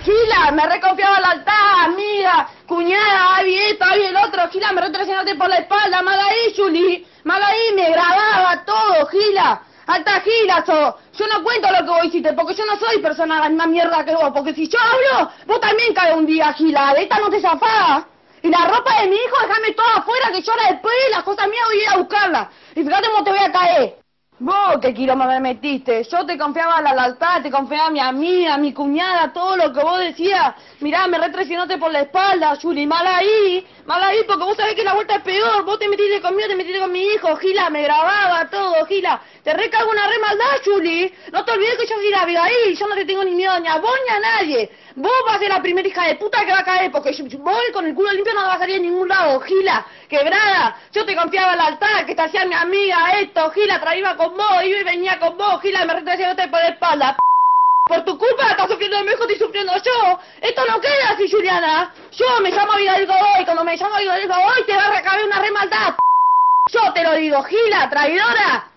Gila, me reconfiaba la altar, amiga, cuñada, ay esto, ay el otro, Gila, me retraicionaste por la espalda, mal ahí, Juli, mal ahí, me grababa todo, Gila, alta Gila yo no cuento lo que vos hiciste, porque yo no soy persona la misma mierda que vos, porque si yo hablo, vos también caes un día, Gila, de esta no te zafás. Y la ropa de mi hijo, déjame toda afuera, que yo ahora después, las cosas mías voy a ir a buscarlas. Y fíjate cómo te voy a caer. Vos, qué quilombo me metiste. Yo te confiaba a la lealtad, te confiaba a mi amiga, a mi cuñada, todo lo que vos decías. Mirá, me retraicionaste por la espalda, Juli. Mal ahí, porque vos sabés que la vuelta es peor. Vos te metiste conmigo, te metiste con mi hijo, Gila, me grababa todo, Gila. Te recago una re maldad, Juli. No te olvides que yo soy la Abigail, yo no te tengo ni miedo ni a vos ni a nadie. Vos vas a ser la primera hija de puta que va a caer, porque vos con el culo limpio no vas a salir a ningún lado, Gila, quebrada. Yo te confiaba al altar, que te hacía mi amiga, esto, Gila, iba con vos, iba y venía con vos, Gila, me retraicionaste por la espalda. Por tu culpa estás sufriendo de mi hijo, estoy sufriendo yo. Esto no queda así, Juliana. Yo me llamo Abigail Godoy, cuando me llamo Abigail Godoy te va a recaber una re maldad. Yo te lo digo, Gila, traidora.